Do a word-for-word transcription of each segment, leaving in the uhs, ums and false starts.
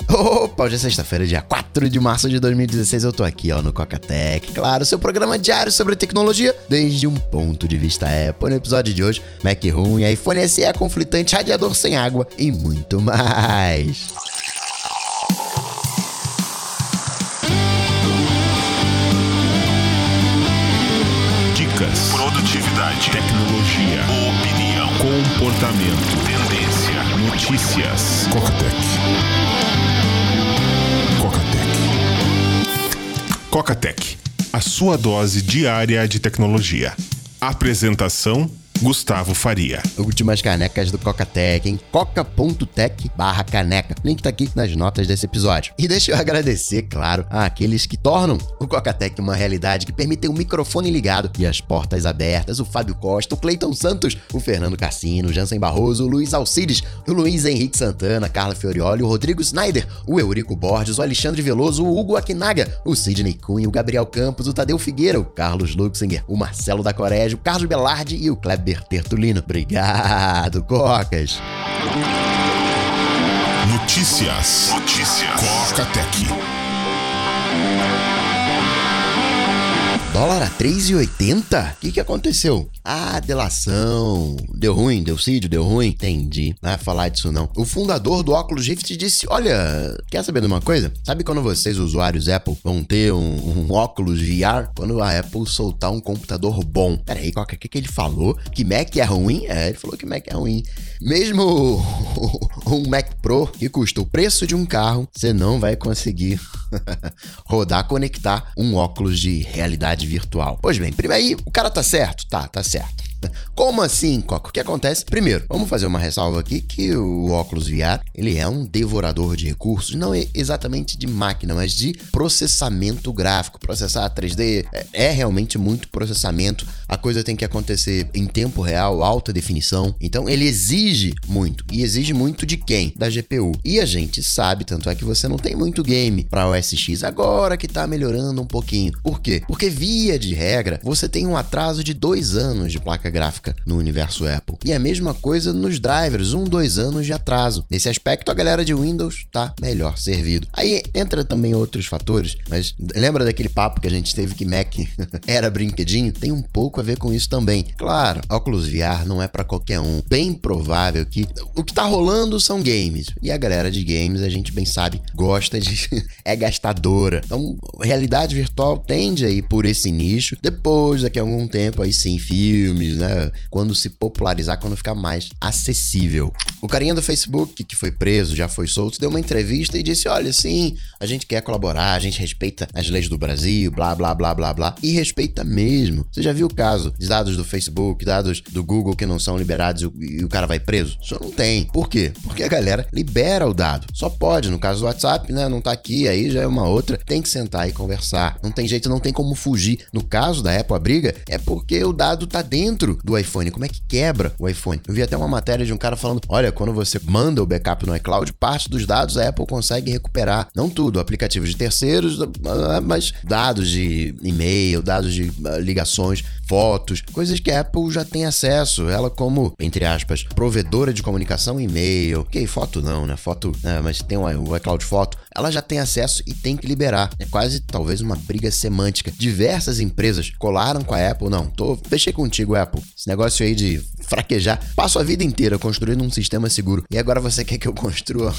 Opa, hoje é sexta-feira, dia quatro de março de dois mil e dezesseis, eu tô aqui, ó, no Cocatec, claro, seu programa diário sobre tecnologia, desde um ponto de vista Apple. No episódio de hoje, Mac ruim, iPhone S E conflitante, radiador sem água e muito mais. Dicas, produtividade, tecnologia, opinião, comportamento, tendência, notícias. Cocatec. Cocatec. Cocatec, a sua dose diária de tecnologia. Apresentação: Gustavo Faria. Últimas canecas do Cocatec, em coca.tech barra caneca. Link tá aqui nas notas desse episódio. E deixa eu agradecer, claro, àqueles que tornam o Cocatec uma realidade, que permitem o microfone ligado e as portas abertas. O Fábio Costa, o Cleiton Santos, o Fernando Cassino, o Jansen Barroso, o Luiz Alcides, o Luiz Henrique Santana, a Carla Fiorioli, o Rodrigo Snyder, o Eurico Borges, o Alexandre Veloso, o Hugo Akinaga, o Sidney Cunha, o Gabriel Campos, o Tadeu Figueira, o Carlos Luxinger, o Marcelo da Corégio, o Carlos Belardi e o Kleber Tertulino. Obrigado, Cocas. Notícias. Notícias. Cocatec. Dólar a três reais e oitenta centavos? O que que aconteceu? Ah, delação. Deu ruim, deu cídio, deu ruim. Entendi. Não vai falar disso não. O fundador do Oculus Rift disse, olha, quer saber de uma coisa? Sabe quando vocês, usuários Apple, vão ter um, um óculos V R? Quando a Apple soltar um computador bom. Peraí, o que que ele falou? Que Mac é ruim? É, ele falou que Mac é ruim. Mesmo um Mac Pro, que custa o preço de um carro, você não vai conseguir rodar, conectar um óculos de realidade virtual. Pois bem, primeiro aí, o cara tá certo? Tá, tá certo. Como assim, Coca? O que acontece? Primeiro, vamos fazer uma ressalva aqui que o óculos V R, ele é um devorador de recursos, não é exatamente de máquina, mas de processamento gráfico. Processar três D é, é realmente muito processamento. A coisa tem que acontecer em tempo real, alta definição. Então, ele exige muito. E exige muito de quem? Da G P U. E a gente sabe, tanto é que você não tem muito game para O S X agora que tá melhorando um pouquinho. Por quê? Porque, via de regra, você tem um atraso de dois anos de placa gráfica no universo Apple. E a mesma coisa nos drivers, um, dois anos de atraso. Nesse aspecto, a galera de Windows tá melhor servido. Aí entra também outros fatores, mas lembra daquele papo que a gente teve que Mac era brinquedinho? Tem um pouco a ver com isso também. Claro, óculos V R não é pra qualquer um. Bem provável que o que tá rolando são games. E a galera de games, a gente bem sabe, gosta de... é gastadora. Então, realidade virtual tende a ir por esse nicho. Depois, daqui a algum tempo, aí sim, filmes, né? Quando se popularizar, quando ficar mais acessível. O carinha do Facebook, que foi preso, já foi solto, deu uma entrevista e disse, olha, sim, a gente quer colaborar, a gente respeita as leis do Brasil, blá, blá, blá, blá, blá. E respeita mesmo. Você já viu o caso de dados do Facebook, dados do Google que não são liberados e o, e o cara vai preso? Isso não tem. Por quê? Porque a galera libera o dado. Só pode. No caso do WhatsApp, né? Não tá aqui, aí já é uma outra. Tem que sentar e conversar. Não tem jeito, não tem como fugir. No caso da Apple, a briga é porque o dado tá dentro do iPhone. Como é que quebra o iPhone? Eu vi até uma matéria de um cara falando, olha, quando você manda o backup no iCloud, parte dos dados a Apple consegue recuperar. Não tudo, aplicativos de terceiros, mas dados de e-mail, dados de ligações, fotos, coisas que a Apple já tem acesso. Ela como, entre aspas, provedora de comunicação, e-mail, ok, foto não, né? Foto, né? Mas tem o iCloud Foto, ela já tem acesso e tem que liberar. É quase, talvez, uma briga semântica. Diversas empresas colaram com a Apple, não, tô, deixei contigo, Apple. Esse negócio aí de fraquejar, passo a vida inteira construindo um sistema seguro e agora você quer que eu construa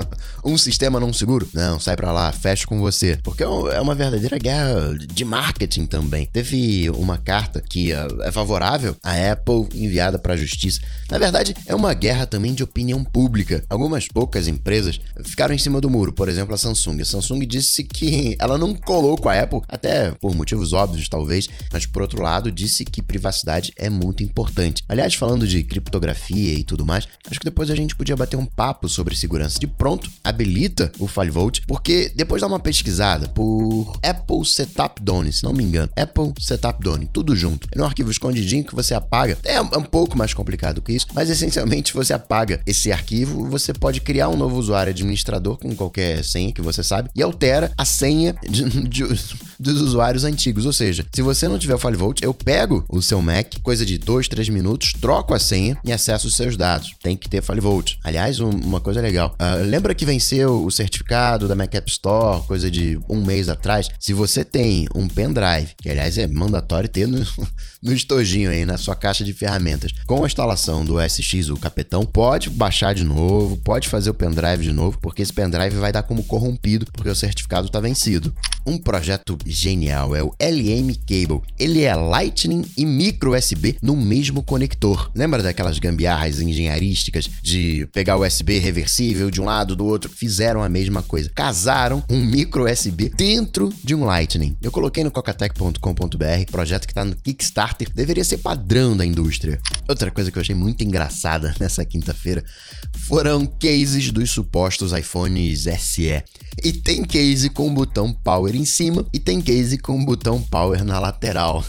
um sistema não seguro? Não, sai pra lá, fecha com você. Porque é uma verdadeira guerra de marketing também. Teve uma carta que é favorável à Apple enviada para a justiça. Na verdade, é uma guerra também de opinião pública. Algumas poucas empresas ficaram em cima do muro. Por exemplo, a Samsung. A Samsung disse que ela não colou com a Apple, até por motivos óbvios, talvez, mas por outro lado, disse que privacidade é muito importante. Aliás, falando de criptografia e tudo mais, acho que depois a gente podia bater um papo sobre segurança. De pronto, habilita o FileVault, porque depois dá uma pesquisada por Apple Setup Done, se não me engano. Apple Setup Done, tudo junto. É um arquivo escondidinho que você apaga. É um pouco mais complicado que isso, mas essencialmente você apaga esse arquivo, você pode criar um novo usuário administrador com qualquer senha que você sabe e altera a senha de, de, dos usuários antigos. Ou seja, se você não tiver o FileVault, eu pego o seu Mac, coisa de dois, três minutos, troco troco a senha e acesso os seus dados. Tem que ter FileVault. Aliás, um, uma coisa legal. Uh, lembra que venceu o certificado da Mac App Store, coisa de um mês atrás? Se você tem um pendrive, que aliás é mandatório ter no, no estojinho aí, na sua caixa de ferramentas, com a instalação do O S X, o Capetão, pode baixar de novo, pode fazer o pendrive de novo, porque esse pendrive vai dar como corrompido, porque o certificado está vencido. Um projeto genial é o L M Cable. Ele é Lightning e micro U S B no mesmo conector. Lembra daquelas gambiarras engenharísticas de pegar o U S B reversível de um lado do outro? Fizeram a mesma coisa. Casaram um micro U S B dentro de um Lightning. Eu coloquei no cocatec ponto com ponto b r, projeto que está no Kickstarter, deveria ser padrão da indústria. Outra coisa que eu achei muito engraçada nessa quinta-feira foram cases dos supostos iPhones S E. E tem case com botão Power em cima e tem case com botão Power na lateral.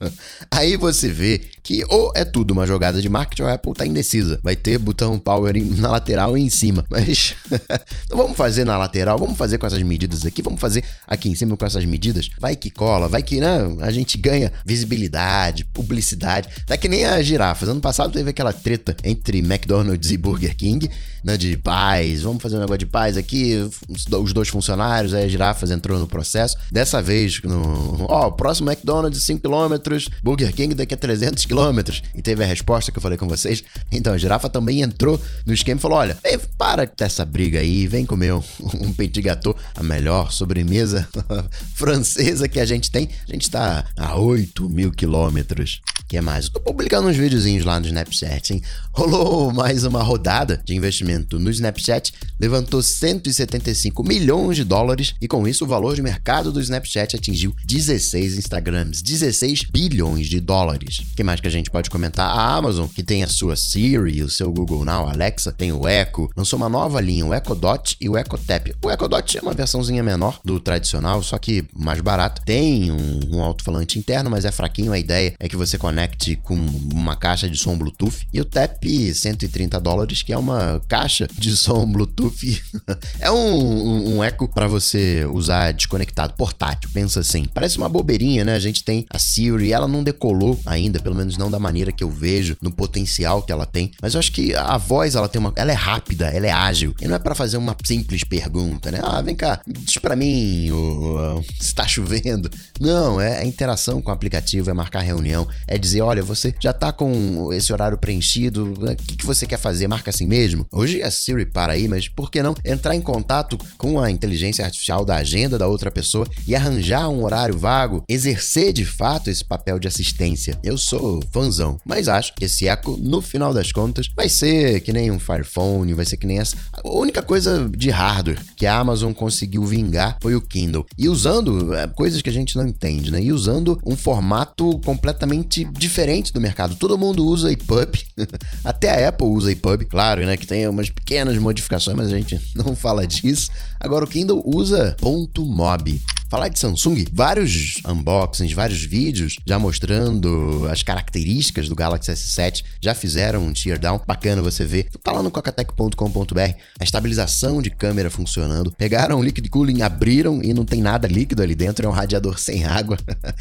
Aí você vê que ou é tudo uma jogada de marketing ou a Apple tá indecisa. Vai ter botão Power na lateral e em cima. Mas não vamos fazer na lateral, vamos fazer com essas medidas aqui, vamos fazer aqui em cima com essas medidas. Vai que cola, vai que né, a gente ganha visibilidade, publicidade. Tá que nem a girafas. Ano passado teve aquela treta entre McDonald's e Burger King, né, de paz. Vamos fazer um negócio de paz aqui, os dois funcionários, aí a girafas entrou no processo. Dessa vez, no ó, o próximo McDonald's cinco quilômetros, Burger King daqui a trezentos quilômetros. E teve a resposta que eu falei com vocês. Então a girafa também entrou no esquema e falou: olha, para dessa briga aí, vem comer um, um petit gâteau, a melhor sobremesa francesa que a gente tem. A gente tá a oito mil quilômetros. Que é mais? Eu tô publicando uns videozinhos lá no Snapchat, hein? Rolou mais uma rodada de investimento no Snapchat, levantou cento e setenta e cinco milhões de dólares e com isso o valor de mercado do Snapchat atingiu dezesseis Instagrams, dezesseis bilhões de dólares. O que mais que a gente pode comentar? A Amazon, que tem a sua Siri, o seu Google Now, Alexa, tem o Echo, lançou uma nova linha, o Echo Dot e o Echo Tap. O Echo Dot é uma versãozinha menor do tradicional, só que mais barato. Tem um, um alto-falante interno, mas é fraquinho. A ideia é que você conecte com uma caixa de som Bluetooth. E o Tap, cento e trinta dólares, que é uma caixa de som Bluetooth. É um, um, um Echo para você usar desconectado, portátil. Pensa assim, parece uma bobeirinha, né? A gente tem a Siri, ela não decolou ainda, pelo menos não da maneira que eu vejo, no potencial que ela tem. Mas eu acho que a voz, ela tem uma, ela é rápida, ela é ágil. E não é para fazer uma simples pergunta, né? Ah, vem cá, diz para mim oh, se tá chovendo. Não, é a interação com o aplicativo, é marcar reunião, é dizer, olha, você já tá com esse horário preenchido, o que, que você quer fazer? Marca assim mesmo? Hoje a Siri para aí, mas por que não entrar em contato com a inteligência artificial da agenda da outra pessoa e arranjar um horário vago, exercer de fato esse papel de assistência? Eu sou fãzão, mas acho que esse Echo, no final das contas, vai ser que nem um Fire Phone, vai ser que nem essa. A única coisa de hardware que a Amazon conseguiu vingar foi o Kindle. E usando é, coisas que a gente não entende, né? E usando um formato completamente diferente do mercado. Todo mundo usa E P U B, até a Apple usa E P U B, claro, né? Que tem umas pequenas modificações, mas a gente não fala disso. Agora o Kindle usa ponto mob. Falar de Samsung, vários unboxings, vários vídeos já mostrando as características do Galaxy S sete, já fizeram um teardown, bacana você ver. Tá lá no cocatec ponto com ponto b r, a estabilização de câmera funcionando. Pegaram o liquid cooling, abriram e não tem nada líquido ali dentro, é um radiador sem água.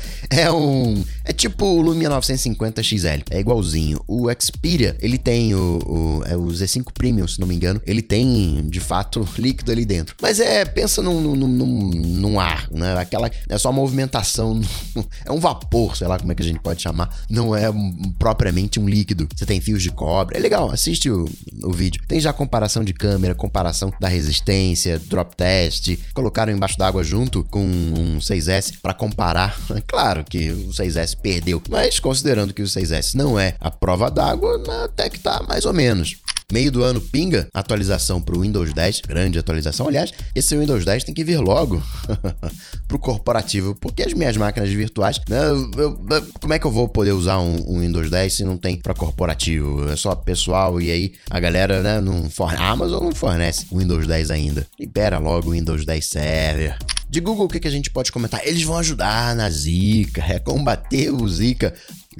É um... é tipo o Lumia novecentos e cinquenta X L, é igualzinho. O Xperia, ele tem o, o, é o Z cinco Premium, se não me engano, ele tem, de fato, líquido ali dentro. Mas é, pensa num, num, num, num ar, né? Aquela, é só movimentação, é um vapor, sei lá como é que a gente pode chamar, não é um, propriamente um líquido. Você tem fios de cobre, é legal, assiste o, o vídeo. Tem já comparação de câmera, comparação da resistência, drop test, colocaram embaixo d'água junto com um seis S para comparar. Claro que o seis S perdeu, mas considerando que o seis S não é a prova d'água, até que tá mais ou menos. Meio do ano pinga atualização para o Windows dez, grande atualização. Aliás, esse Windows dez tem que vir logo para o corporativo, porque as minhas máquinas virtuais, né, eu, eu, como é que eu vou poder usar um, um Windows dez se não tem para corporativo? É só pessoal e aí a galera, né, não fornece, a Amazon não fornece o Windows dez ainda. Libera logo o Windows dez Server. De Google, o que, que a gente pode comentar? Eles vão ajudar na Zika, é combater o Zika.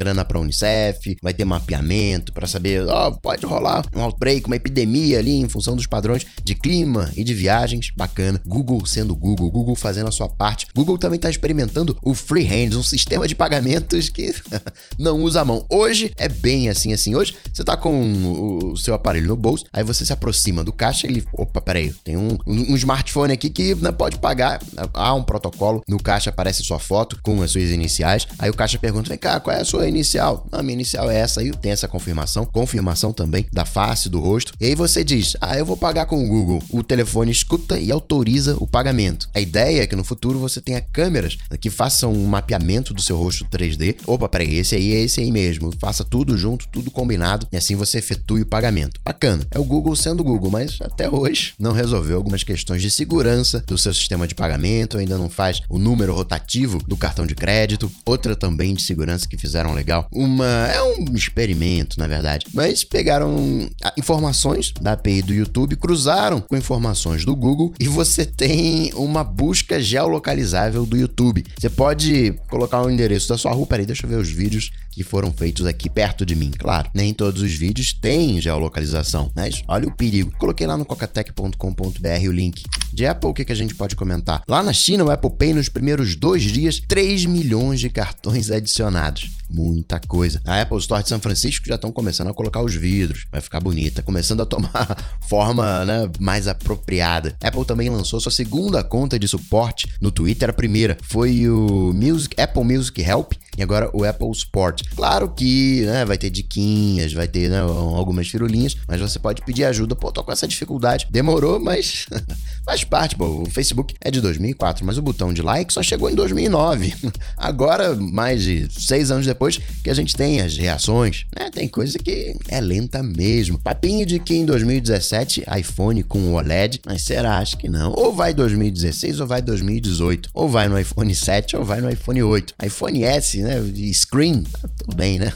grana pra Unicef, vai ter mapeamento pra saber, ó, oh, pode rolar um outbreak, uma epidemia ali em função dos padrões de clima e de viagens. Bacana. Google sendo Google, Google fazendo a sua parte. Google também tá experimentando o Freehand, um sistema de pagamentos que não usa a mão. Hoje é bem assim, assim. Hoje você tá com o seu aparelho no bolso, aí você se aproxima do caixa e ele, opa, peraí, tem um, um, um smartphone aqui que não pode pagar. Há um protocolo, no caixa aparece sua foto com as suas iniciais, aí o caixa pergunta, vem cá, qual é a sua inicial? A minha inicial é essa, aí tem essa confirmação, confirmação também da face, do rosto, e aí você diz, ah, eu vou pagar com o Google. O telefone escuta e autoriza o pagamento. A ideia é que no futuro você tenha câmeras que façam um mapeamento do seu rosto três D. Opa, peraí, esse aí é esse aí mesmo. Faça tudo junto, tudo combinado, e assim você efetue o pagamento. Bacana. É o Google sendo Google, mas até hoje não resolveu algumas questões de segurança do seu sistema de pagamento, ainda não faz o número rotativo do cartão de crédito. Outra também de segurança que fizeram legal. Uma... é um experimento, na verdade. Mas pegaram informações da A P I do YouTube, cruzaram com informações do Google e você tem uma busca geolocalizável do YouTube. Você pode colocar o endereço da sua rua. Peraí, deixa eu ver os vídeos que foram feitos aqui perto de mim. Claro, nem todos os vídeos têm geolocalização, mas olha o perigo. Coloquei lá no cocatec ponto com ponto b r o link. De Apple, o que, que a gente pode comentar? Lá na China, o Apple Pay, nos primeiros dois dias, três milhões de cartões adicionados. Muita coisa. A Apple Store de São Francisco já estão começando a colocar os vidros. Vai ficar bonita. Começando a tomar forma, né, mais apropriada. A Apple também lançou sua segunda conta de suporte no Twitter. A primeira foi o Music, Apple Music Help e agora o Apple Sport. Claro que, né, vai ter diquinhas, vai ter, né, algumas firulinhas, mas você pode pedir ajuda. Pô, tô com essa dificuldade. Demorou, mas faz parte. Pô, o Facebook é de dois mil e quatro, mas o botão de like só chegou em dois mil e nove. Agora, mais de seis anos depois, que a gente tem as reações, né? Tem coisa que é lenta mesmo. Papinho de que em dois mil e dezessete iPhone com O L E D, mas será? Acho que não. Ou vai dois mil e dezesseis ou vai dois mil e dezoito. Ou vai no iPhone sete ou vai no iPhone oito. iPhone S, né? De screen, tá tudo bem, né?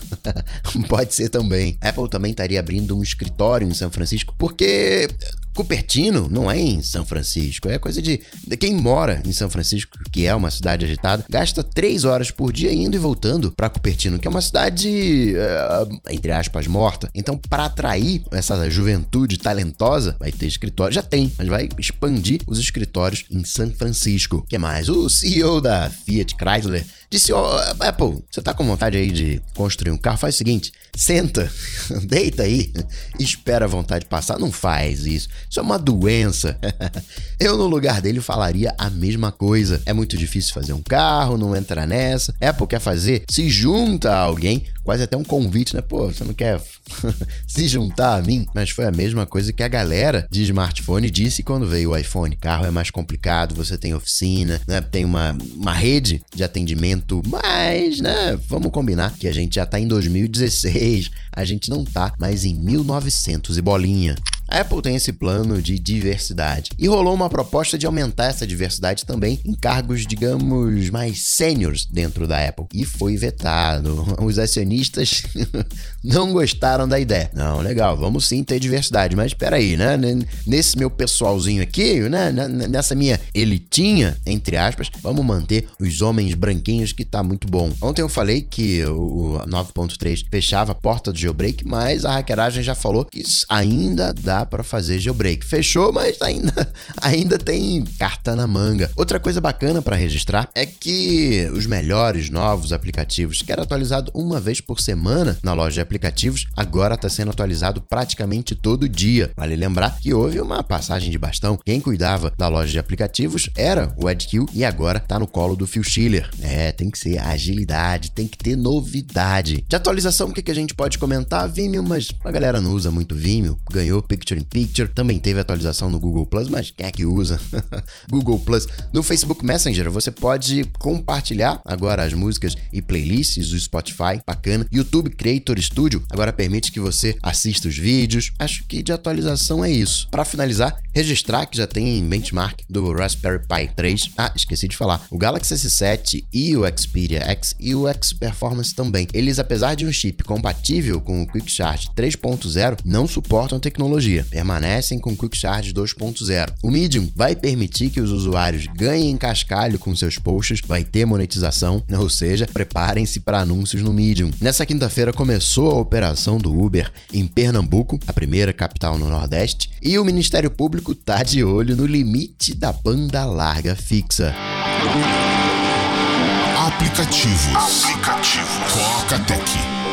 Pode ser também. Apple também estaria abrindo um escritório em São Francisco, porque Cupertino não é em São Francisco, é coisa de... Quem mora em São Francisco, que é uma cidade agitada, gasta três horas por dia indo e voltando para Cupertino, que é uma cidade, uh, entre aspas, morta. Então, para atrair essa juventude talentosa, vai ter escritório, já tem, mas vai expandir os escritórios em São Francisco. O que mais? O C E O da Fiat Chrysler disse, ó, oh, Apple, você tá com vontade aí de construir um carro? Faz o seguinte, senta, deita aí, espera a vontade passar. Não faz isso. Isso é uma doença. Eu, no lugar dele, falaria a mesma coisa. É muito difícil fazer um carro, não entra nessa. Apple quer fazer, se junta a alguém, quase até um convite, né? Pô, você não quer se juntar a mim? Mas foi a mesma coisa que a galera de smartphone disse quando veio o iPhone. Carro é mais complicado, você tem oficina, né? Tem uma, uma rede de atendimento, mas, né? Vamos combinar que a gente já tá em dois mil e dezesseis, a gente não tá mais em mil e novecentos e bolinha. A Apple tem esse plano de diversidade e rolou uma proposta de aumentar essa diversidade também em cargos, digamos, mais sêniores dentro da Apple, e foi vetado. Os acionistas não gostaram da ideia. Não, legal, vamos sim ter diversidade, mas espera aí, né? Nesse meu pessoalzinho aqui, né? Nessa minha elitinha, entre aspas, vamos manter os homens branquinhos, que tá muito bom. Ontem eu falei que o nove ponto três fechava a porta do jailbreak, mas a hackeragem já falou que isso ainda dá para fazer jailbreak. Fechou, mas ainda, ainda tem carta na manga. Outra coisa bacana para registrar é que os melhores novos aplicativos, que era atualizado uma vez por semana na loja de aplicativos, agora está sendo atualizado praticamente todo dia. Vale lembrar que houve uma passagem de bastão. Quem cuidava da loja de aplicativos era o Ed Hill e agora tá no colo do Phil Schiller. É, tem que ser agilidade, tem que ter novidade. De atualização, o que, que a gente pode comentar? Vimeo, mas a galera não usa muito Vimeo. Ganhou Picture in Picture, também teve atualização no Google Plus, mas quem é que usa? Google Plus. No Facebook Messenger, você pode compartilhar agora as músicas e playlists do Spotify, bacana. YouTube Creator Studio agora permite que você assista os vídeos. Acho que de atualização é isso. Para finalizar, registrar que já tem benchmark do Raspberry Pi três. Ah, esqueci de falar. O Galaxy S sete e o Xperia X e o X Performance também. Eles, apesar de um chip compatível com o Quick Charge três ponto zero, não suportam tecnologia. dia, permanecem com Quick Charge dois ponto zero. O Medium vai permitir que os usuários ganhem cascalho com seus posts, vai ter monetização, ou seja, preparem-se para anúncios no Medium. Nessa quinta-feira começou a operação do Uber em Pernambuco, a primeira capital no Nordeste, e o Ministério Público tá de olho no limite da banda larga fixa. Aplicativos. Aplicativos. Coca-Tech.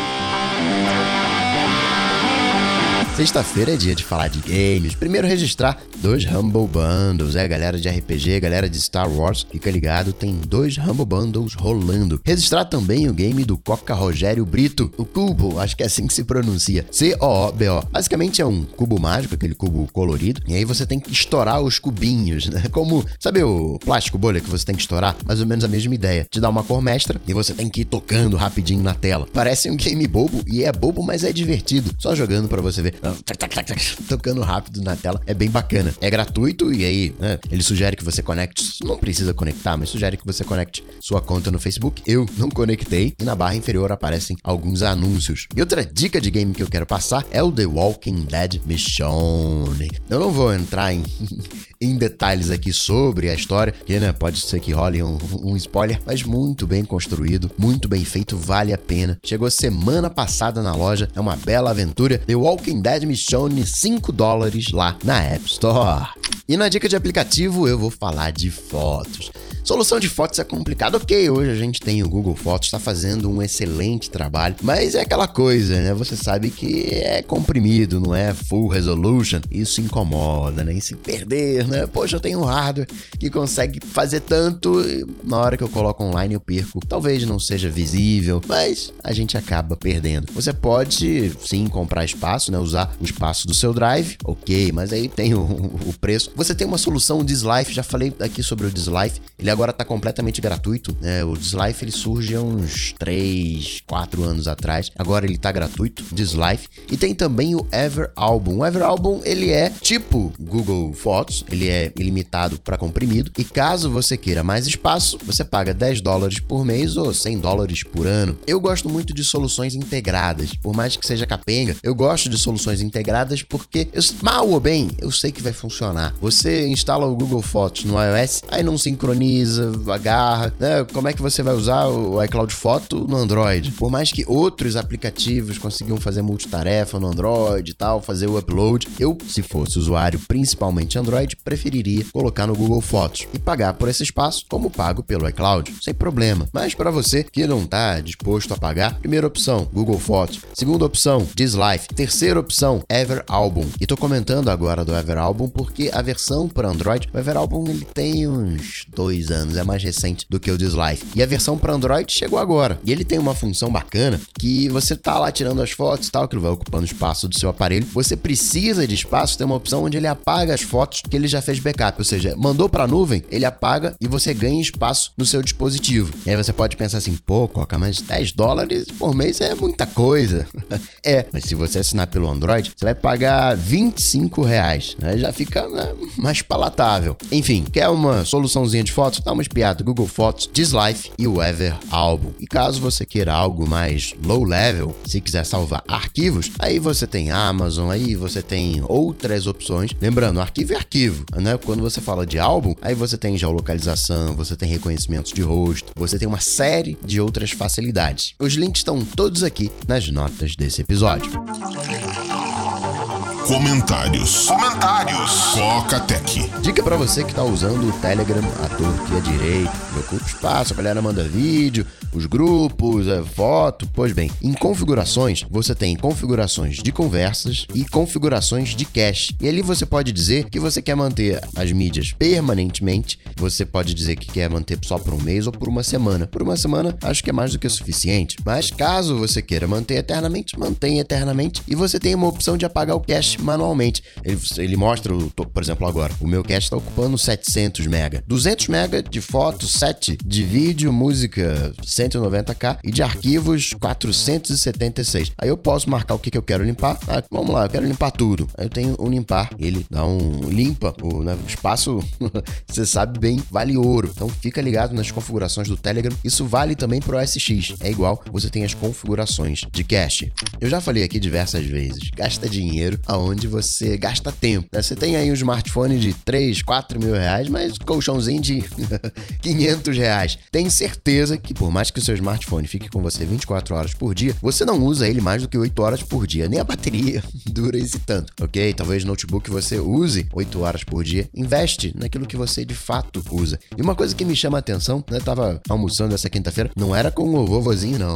Sexta-feira é dia de falar de games. Primeiro registrar dois Humble Bundles. É, galera de R P G, galera de Star Wars, fica ligado, tem dois Humble Bundles rolando. Registrar também o game do Coca Rogério Brito, o Cubo, acho que é assim que se pronuncia. C O O B O. Basicamente é um cubo mágico, aquele cubo colorido, e aí você tem que estourar os cubinhos, né? Como, sabe o plástico bolha que você tem que estourar? Mais ou menos a mesma ideia. Te dá uma cor mestra e você tem que ir tocando rapidinho na tela. Parece um game bobo, e é bobo, mas é divertido. Só jogando pra você ver. Tocando rápido na tela, é bem bacana. É gratuito e aí, né, ele sugere que você conecte, não precisa conectar, mas sugere que você conecte sua conta no Facebook. Eu não conectei e na barra inferior aparecem alguns anúncios. E outra dica de game que eu quero passar é o The Walking Dead Michonne. Eu não vou entrar em, em detalhes aqui sobre a história, porque, né, pode ser que role um, um spoiler, mas muito bem construído, muito bem feito, vale a pena. Chegou semana passada na loja, é uma bela aventura. The Walking Dead Michonne, cinco dólares lá na App Store. E na dica de aplicativo eu vou falar de fotos. Solução de fotos é complicado, ok, hoje a gente tem o Google Fotos, está fazendo um excelente trabalho, mas é aquela coisa, né, você sabe que é comprimido, não é full resolution, isso incomoda, né, e se perder, né, poxa, eu tenho um hardware que consegue fazer tanto, e na hora que eu coloco online eu perco, talvez não seja visível, mas a gente acaba perdendo. Você pode, sim, comprar espaço, né, usar o espaço do seu drive, ok, mas aí tem o, o preço. Você tem uma solução, o Dislife, já falei aqui sobre o Dislife, ele agora tá completamente gratuito, né? O Dislife, ele surge há uns três, quatro anos atrás, agora ele tá gratuito, Dislife. E tem também o Everalbum. O Everalbum, ele é tipo Google Fotos, ele é ilimitado para comprimido, e caso você queira mais espaço, você paga dez dólares por mês ou cem dólares por ano. Eu gosto muito de soluções integradas, por mais que seja capenga, eu gosto de soluções integradas porque, eu, mal ou bem, eu sei que vai funcionar. Você instala o Google Fotos no iOS, aí não sincroniza, agarra, né? Como é que você vai usar o iCloud Photo no Android? Por mais que outros aplicativos conseguiam fazer multitarefa no Android e tal, fazer o upload, eu, se fosse usuário principalmente Android, preferiria colocar no Google Fotos e pagar por esse espaço como pago pelo iCloud, sem problema. Mas para você que não tá disposto a pagar, primeira opção, Google Fotos. Segunda opção, Dislife. Terceira opção, Everalbum. E tô comentando agora do Everalbum porque a versão para Android, o Everalbum, ele tem uns dois anos, é mais recente do que o Dislife. E a versão para Android chegou agora. E ele tem uma função bacana que você tá lá tirando as fotos e tal, que ele vai ocupando espaço do seu aparelho. Você precisa de espaço, tem uma opção onde ele apaga as fotos que ele já fez backup, ou seja, mandou para a nuvem, ele apaga e você ganha espaço no seu dispositivo. E aí você pode pensar assim, pô, Coca, mas dez dólares por mês é muita coisa. É, mas se você assinar pelo Android, você vai pagar vinte e cinco reais. Aí já fica, né, mais palatável. Enfim, quer uma soluçãozinha de fotos? Dá uma espiada, Google Fotos, Dislife e o Everalbum. E caso você queira algo mais low level, se quiser salvar arquivos, aí você tem Amazon, aí você tem outras opções. Lembrando, arquivo é arquivo, né? Quando você fala de álbum, aí você tem geolocalização, você tem reconhecimentos de rosto, você tem uma série de outras facilidades. Os links estão todos aqui nas notas desse episódio. Comentários. Comentários. Coca-Tech. Dica pra você que tá usando o Telegram à torta e à direita. Ocupa espaço, a galera manda vídeo, os grupos, a foto. Pois bem, em configurações, você tem configurações de conversas e configurações de cache. E ali você pode dizer que você quer manter as mídias permanentemente. Você pode dizer que quer manter só por um mês ou por uma semana. Por uma semana, acho que é mais do que o suficiente. Mas caso você queira manter eternamente, mantenha eternamente. E você tem uma opção de apagar o cache manualmente. Ele, ele mostra, por exemplo, agora, o meu cache está ocupando setecentos mega. duzentos mega de foto, sete de vídeo, música cento e noventa k e de arquivos quatrocentos e setenta e seis. Aí eu posso marcar o que, que eu quero limpar. Ah, vamos lá, eu quero limpar tudo. Aí eu tenho o limpar. Ele dá um limpa. O, né, o espaço, você sabe bem, vale ouro. Então fica ligado nas configurações do Telegram. Isso vale também pro O S X. É igual, você tem as configurações de cache. Eu já falei aqui diversas vezes. Gasta dinheiro aonde onde você gasta tempo, né? Você tem aí um smartphone de três, quatro mil reais, mas colchãozinho de quinhentos reais. Tenho certeza que por mais que o seu smartphone fique com você vinte e quatro horas por dia, você não usa ele mais do que oito horas por dia. Nem a bateria dura esse tanto, ok? Talvez notebook você use oito horas por dia. Investe naquilo que você de fato usa. E uma coisa que me chama a atenção, né? Eu tava almoçando essa quinta-feira, não era com o vovozinho, não.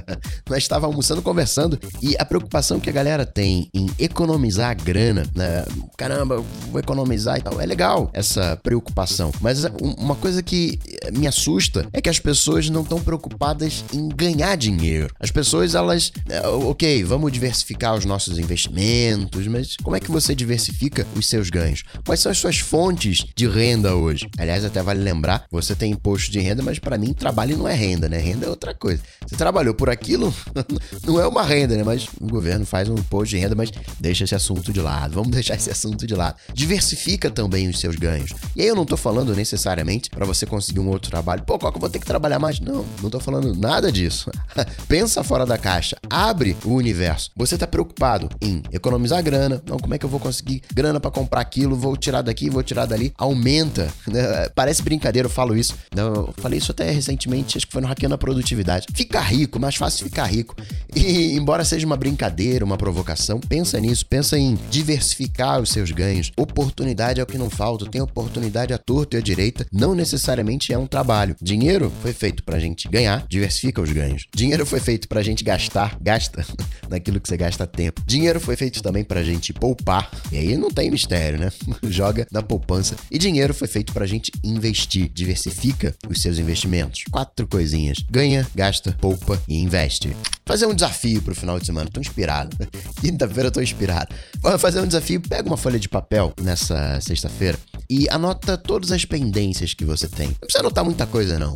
Mas estava almoçando, conversando, e a preocupação que a galera tem em economizar grana, né? Caramba, vou economizar e tal. É legal essa preocupação. Mas uma coisa que me assusta é que as pessoas não estão preocupadas em ganhar dinheiro. As pessoas, elas... Ok, vamos diversificar os nossos investimentos, mas como é que você diversifica os seus ganhos? Quais são as suas fontes de renda hoje? Aliás, até vale lembrar, você tem imposto de renda, mas para mim trabalho não é renda, né? Renda é outra coisa. Você trabalhou por aquilo, não é uma renda, né? Mas o governo faz um imposto de renda, mas deixa esse assunto de lado. Vamos deixar esse assunto de lado. Diversifica também os seus ganhos. E aí eu não tô falando necessariamente para você conseguir um outro trabalho. Pô, qual que eu vou ter que trabalhar mais? Não, não tô falando nada disso. Pensa fora da caixa. Abre o universo. Você tá preocupado em economizar grana. Não, como é que eu vou conseguir grana para comprar aquilo? Vou tirar daqui, vou tirar dali. Aumenta. Né? Parece brincadeira, eu falo isso. Eu falei isso até recentemente, acho que foi no Hackeando a Produtividade. Fica rico, mais fácil ficar rico. E embora seja uma brincadeira, uma provocação, pensa nisso, pensa em diversificar os seus ganhos. Oportunidade é o que não falta. Tem oportunidade à torta e à direita. Não necessariamente é um trabalho. Dinheiro foi feito pra gente ganhar, diversifica os ganhos. Dinheiro foi feito pra gente gastar, gasta naquilo que você gasta tempo. Dinheiro foi feito também pra gente poupar. E aí não tem mistério, né? Joga na poupança. E dinheiro foi feito pra gente investir. Diversifica os seus investimentos. Quatro coisinhas. Ganha, gasta, poupa e investe. Fazer um desafio pro final de semana. Tô inspirado. Quinta-feira eu tô inspirado. Vou fazer um desafio. Pega uma folha de papel nessa sexta-feira e anota todas as pendências que você tem. Não precisa anotar muita coisa, não.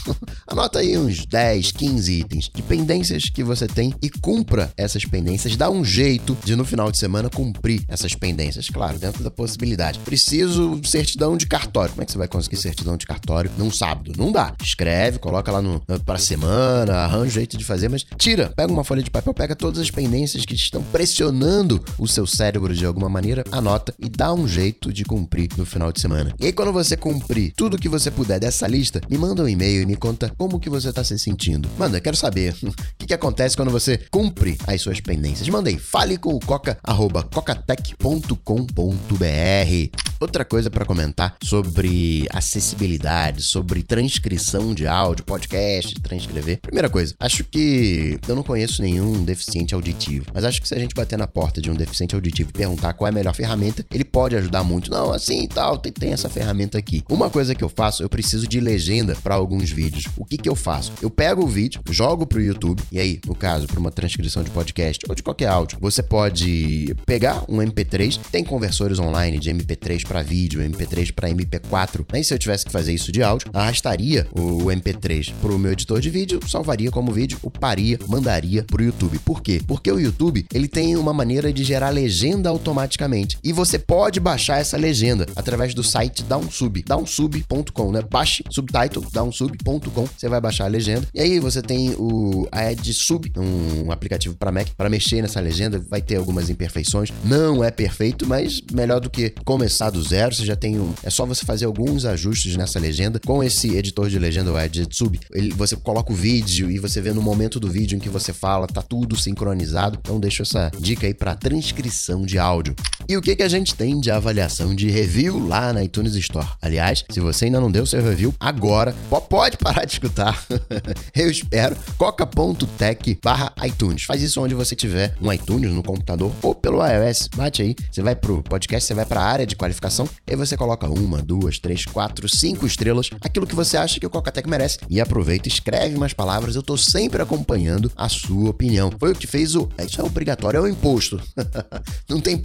Anota aí uns dez, quinze itens de pendências que você tem e cumpra essas pendências. Dá um jeito de, no final de semana, cumprir essas pendências. Claro, dentro da possibilidade. Preciso certidão de cartório. Como é que você vai conseguir certidão de cartório num sábado? Não dá. Escreve, coloca lá no, pra semana, arranja um jeito de fazer, mas tira. Pega uma folha de papel, pega todas as pendências que estão pressionando o seu cérebro de alguma maneira, anota e dá um jeito de cumprir no final de semana. E aí, quando você cumprir tudo que você puder dessa lista, me manda um e-mail e me conta como que você tá se sentindo. Manda, eu quero saber o que, que acontece quando você cumpre as suas pendências. Manda aí, fale com o Coca, arroba cocatec ponto com ponto br. Outra coisa para comentar sobre acessibilidade, sobre transcrição de áudio, podcast, transcrever. Primeira coisa, acho que eu não conheço nenhum deficiente auditivo, mas acho que se a gente bater na porta de um deficiente auditivo e perguntar qual é a melhor ferramenta, ele pode ajudar muito. Não, assim e tal, tem, tem essa ferramenta aqui. Uma coisa que eu faço, eu preciso de legenda para alguns vídeos. O que que eu faço? Eu pego o vídeo, jogo pro YouTube, e aí, no caso, para uma transcrição de podcast ou de qualquer áudio, você pode pegar um M P três, tem conversores online de M P três para vídeo, M P três para M P quatro, mas se eu tivesse que fazer isso de áudio, arrastaria o M P três pro meu editor de vídeo, salvaria como vídeo, uparia, mandaria pro YouTube. Por quê? Porque o YouTube, ele tem uma maneira de gerar legenda automaticamente, e você pode baixar essa legenda através do site downsub, downsub ponto com, né? Baixe subtitle, downsub ponto com, você vai baixar a legenda, e aí você tem o a EdSub, um aplicativo para Mac, para mexer nessa legenda, vai ter algumas imperfeições, não é perfeito, mas melhor do que começar do zero. Você já tem um, é só você fazer alguns ajustes nessa legenda com esse editor de legenda, o EdSub. Ele, você coloca o vídeo e você vê no momento do vídeo em que você fala, tá tudo sincronizado. Então deixo essa dica aí para transcrição de áudio. E o que que a gente tem de avaliação de review lá na iTunes Store? Aliás, se você ainda não deu seu review, agora pode parar de escutar. Eu espero. coca.tech barra iTunes. Faz isso onde você tiver um iTunes no computador ou pelo iOS. Bate aí. Você vai pro podcast, você vai pra área de qualificação e você coloca uma, duas, três, quatro, cinco estrelas, aquilo que você acha que o Cocatec merece. E aproveita, escreve umas palavras. Eu tô sempre acompanhando a sua opinião. Foi o que fez o... Isso é obrigatório, é o imposto. Não tem imposto de renda,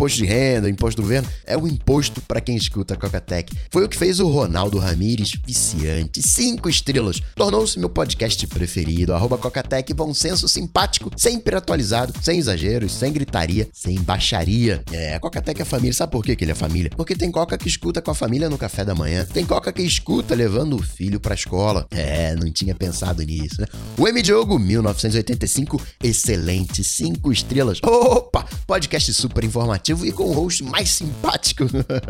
renda, imposto do governo, é o imposto para quem escuta a Cocatec. Foi o que fez o Ronaldo Ramires, viciante, cinco estrelas. Tornou-se meu podcast preferido, arroba Cocatec, bom senso, simpático, sempre atualizado, sem exageros, sem gritaria, sem baixaria. É, a Cocatec é família. Sabe por que que ele é família? Porque tem Coca que escuta com a família no café da manhã, tem Coca que escuta levando o filho pra escola. É, não tinha pensado nisso, né? O M. Diogo, mil novecentos e oitenta e cinco, excelente, cinco estrelas. Opa! Podcast super informativo e com o host mais simpático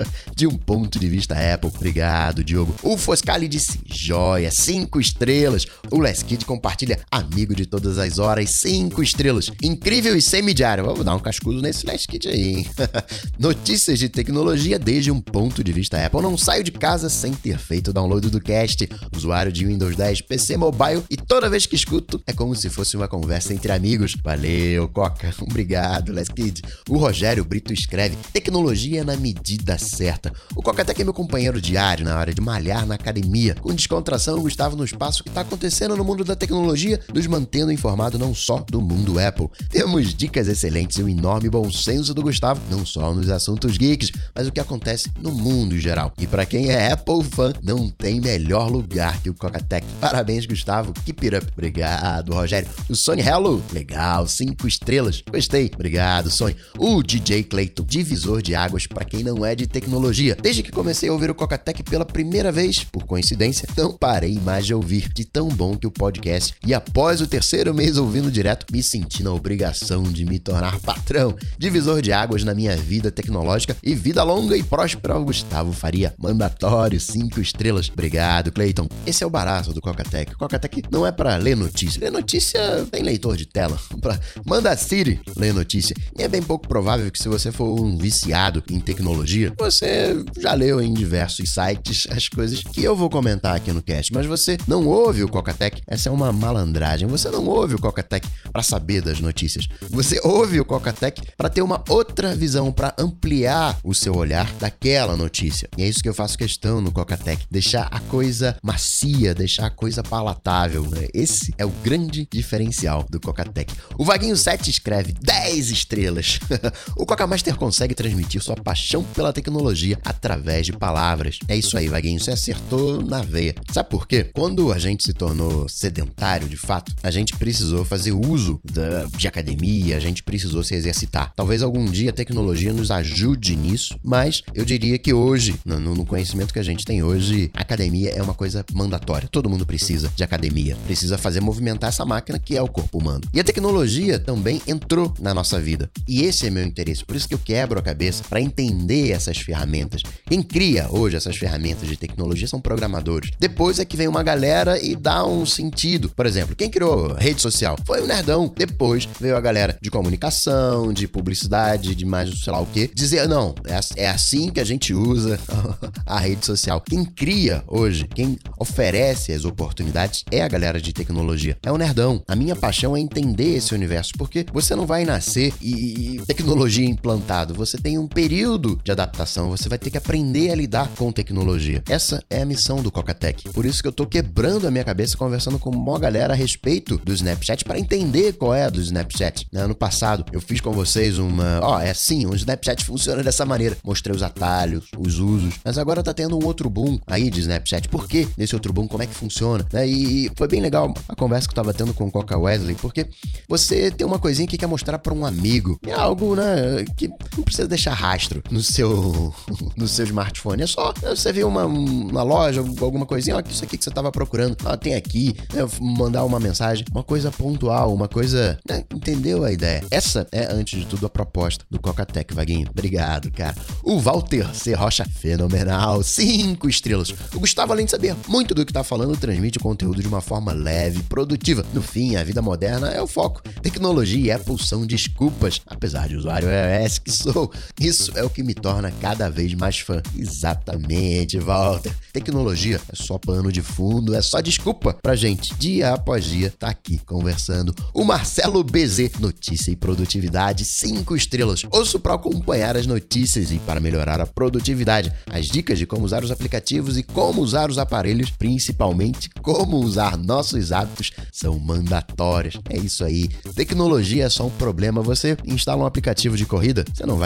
de um ponto de vista Apple. Obrigado, Diogo. O Foscali disse, joia, cinco estrelas. O Les Kid compartilha, amigo de todas as horas, cinco estrelas. Incrível e semidiário. Vamos dar um cascudo nesse Les Kid aí, hein? Notícias de tecnologia desde um ponto de vista Apple. Não saio de casa sem ter feito o download do cast. Usuário de Windows dez, P C Mobile, e toda vez que escuto é como se fosse uma conversa entre amigos. Valeu, Coca. Obrigado, Les Kid. O Rogério Brito escreve, tecnologia na medida certa. O Cocatec é meu companheiro diário na hora de malhar na academia. Com descontração, o Gustavo no espaço que está acontecendo no mundo da tecnologia, nos mantendo informado não só do mundo Apple. Temos dicas excelentes e um enorme bom senso do Gustavo, não só nos assuntos geeks, mas o que acontece no mundo em geral. E para quem é Apple fã, não tem melhor lugar que o Cocatec. Parabéns, Gustavo. Keep it up. Obrigado, Rogério. O Sony Hello, legal, cinco estrelas. Gostei. Obrigado, Sony. O D J Clayton, divisor de águas para quem não é de tecnologia. Desde que comecei a ouvir o Cocatec pela primeira vez, por coincidência, não parei mais de ouvir, de tão bom que o podcast. E após o terceiro mês ouvindo direto, me senti na obrigação de me tornar patrão. Divisor de águas na minha vida tecnológica e vida longa e próspera ao Gustavo Faria. Mandatório, cinco estrelas. Obrigado, Clayton. Esse é o barato do Cocatec. O Cocatec não é pra ler notícia. Ler notícia tem leitor de tela. Pra... Manda a Siri ler notícia. E é bem pouco provável que se você for um viciado em tecnologia, você já leu em diversos sites as coisas que eu vou comentar aqui no cast. Mas você não ouve o Cocatec. Essa é uma malandragem. Você não ouve o Cocatec pra saber das notícias. Você ouve o Cocatec pra ter uma outra visão, pra ampliar o seu olhar daquela notícia. E é isso que eu faço questão no Cocatec. Deixar a coisa macia, deixar a coisa palatável, né? Esse é o grande diferencial do Cocatec. O Vaguinho sete escreve dez estrelas. O Cocamaster consegue transmitir sua paixão pela tecnologia através de palavras. É isso aí, Vaguinho, você acertou na veia. Sabe por quê? Quando a gente se tornou sedentário, de fato, a gente precisou fazer uso da, de academia, a gente precisou se exercitar. Talvez algum dia a tecnologia nos ajude nisso, mas eu diria que hoje, no, no conhecimento que a gente tem hoje, a academia é uma coisa mandatória. Todo mundo precisa de academia, precisa fazer movimentar essa máquina que é o corpo humano. E a tecnologia também entrou na nossa vida. E esse é meu interesse, por isso que eu quebro a cabeça para entender essas ferramentas. Quem cria hoje essas ferramentas de tecnologia são programadores. Depois é que vem uma galera e dá um sentido. Por exemplo, quem criou rede social foi o Nerdão. Depois veio a galera de comunicação, de publicidade, de mais sei lá o quê. Dizer, não, é assim que a gente usa a rede social. Quem cria hoje, quem oferece as oportunidades é a galera de tecnologia. É o Nerdão. A minha paixão é entender esse universo, porque você não vai nascer e, e tecnologia implantado. Você tem um período de adaptação, você vai ter que aprender a lidar com tecnologia. Essa é a missão do Cocatec. Por isso que eu tô quebrando a minha cabeça conversando com uma galera a respeito do Snapchat para entender qual é do Snapchat. Ano passado eu fiz com vocês uma... Ó, oh, é assim, o Snapchat funciona dessa maneira. Mostrei os atalhos, os usos, mas agora tá tendo um outro boom aí de Snapchat. Por quê? Nesse outro boom, como é que funciona? E foi bem legal a conversa que eu tava tendo com o Coca Wesley, porque você tem uma coisinha que quer mostrar pra um amigo. É algo, né, que não precisa deixar rastro no seu, no seu smartphone. É só você ver uma, uma loja, alguma coisinha, ó, isso aqui que você tava procurando, ó, tem aqui, né, mandar uma mensagem, uma coisa pontual, uma coisa, né, entendeu a ideia? Essa é, antes de tudo, a proposta do Cocatec, Vaguinho. Obrigado, cara. O Walter C. Rocha, fenomenal, cinco estrelas. O Gustavo, além de saber muito do que tá falando, transmite o conteúdo de uma forma leve e produtiva. No fim, a vida moderna é o foco. Tecnologia e Apple são desculpas, apesar de usuário iOS que sou. Isso é o que me torna cada vez mais fã. Exatamente, Walter. Tecnologia é só pano de fundo, é só desculpa pra gente, dia após dia, tá aqui conversando. O Marcelo B Z, notícia e produtividade, cinco estrelas. Ouço para acompanhar as notícias e para melhorar a produtividade. As dicas de como usar os aplicativos e como usar os aparelhos, principalmente como usar nossos hábitos, são mandatórias. É isso aí. Tecnologia é só um problema. Você instala um aplicativo de corrida, você não vai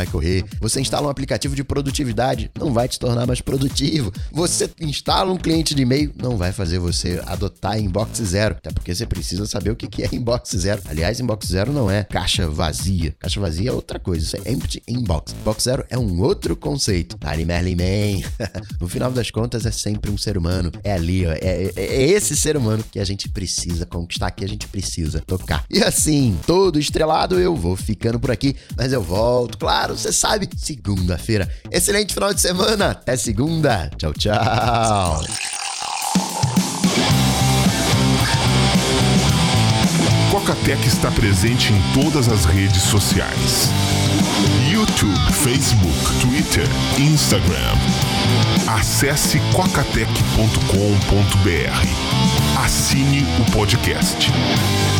vai correr. Você instala um aplicativo de produtividade, não vai te tornar mais produtivo. Você instala um cliente de e-mail, não vai fazer você adotar inbox zero. Até porque você precisa saber o que é inbox zero. Aliás, inbox zero não é caixa vazia. Caixa vazia é outra coisa, isso é empty inbox. Inbox zero é um outro conceito. Tiny Merlin Man. No final das contas, é sempre um ser humano. É ali, ó. É, é, é esse ser humano que a gente precisa conquistar, que a gente precisa tocar. E assim, todo estrelado, eu vou ficando por aqui, mas eu volto, claro, você sabe, segunda-feira. Excelente final de semana. Até segunda. Tchau, tchau. Quacatec está presente em todas as redes sociais: YouTube, Facebook, Twitter, Instagram. Acesse quacatec ponto com ponto br. Assine o podcast.